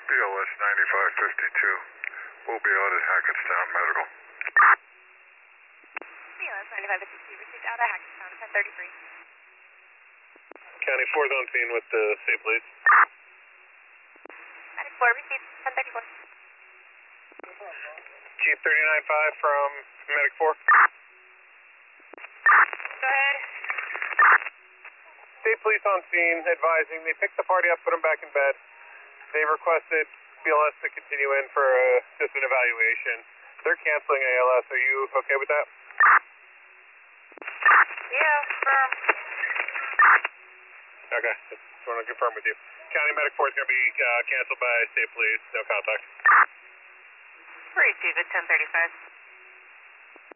BLS 9552. We'll be out at Hackettstown Medical. BLS 9552, received out at Hackettstown, 1033. County 4's on scene with the state police. Medic 4, received, 1034. Chief 39-5 from Medic 4. Go ahead. State police on scene advising they picked the party up, put them back in bed. They requested BLS to continue in for just an evaluation. They're canceling ALS. Are you okay with that? Yeah, Okay, just want to confirm with you. County Medic 4 is going to be canceled by state police. No contact. Received at 1035.